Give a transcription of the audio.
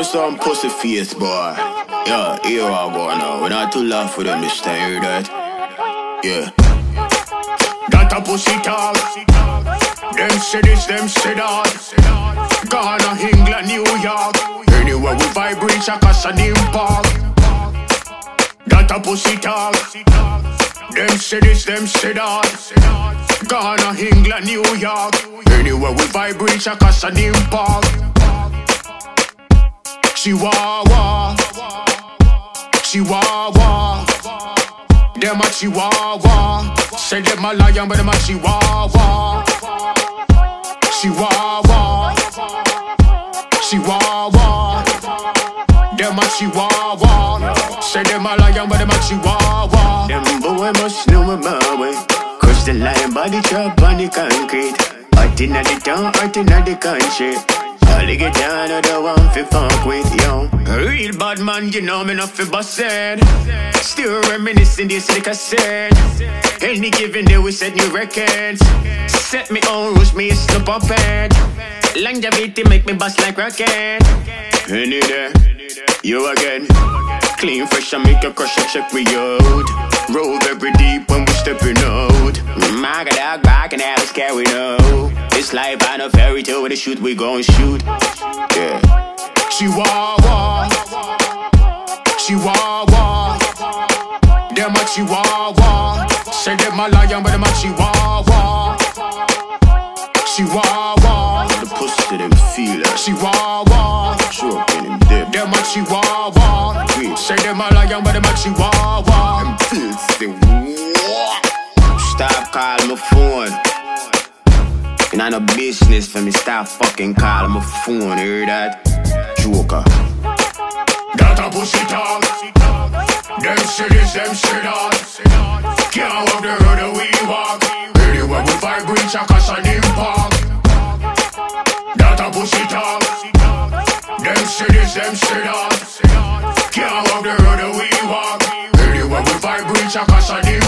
just some pussy face, boy. Yeah, here I go now. We're not too laugh with them this time, hear that? Yeah. That a pussy talk. Them say this, them say that. Ghana, England, New York. Anywhere we vibrate, Chakas and Impact. That a pussy talk. Them say this, them say that. Ghana, England, New York. Anywhere we vibrate, Chakas and Impact. Chihuahua, Chihuahua. Them a Chihuahua. Say them a lion, but them a Chihuahua. Chihuahua, Chihuahua. Them a Chihuahua. Say them a lion, but them a Chihuahua. Them boy must know my way. Cause the lion body drop on the concrete. Hot inna the town, hot inna the country. All they get down, I don't want to fuck with, yo. A real bad man, you know me not fi busted. Still reminiscing this like I said. Any given day we set new records. Set me on rules, me a slip up head. Longevity make me bust like rocket. Any day, you again. Clean, fresh and make a crush and check we out. Roll very deep when we stepping out. I got dog back and have a scary no. This life I no fairy tale, when they shoot we gon' shoot. Yeah. Chihuahua, Chihuahua. Them a Chihuahua. Say them a lion, but them a Chihuahua. Chihuahua. The pussy them feel it. Chihuahua. Choking him dead. Them a Chihuahua. Say them a lion, but them a Chihuahua. Them filthy. Stop calling my phone. And I no business for me, stop fucking calling my phone, hear that? Joker. That a pussy talk. Them say this, them say that. Can't walk the road that we walk. Anywhere we vibrate, Chakas and Impact. That a pussy talk. Them say this, them say that. Can't walk the road that we walk. Anywhere we vibrate, Chakas and Impact.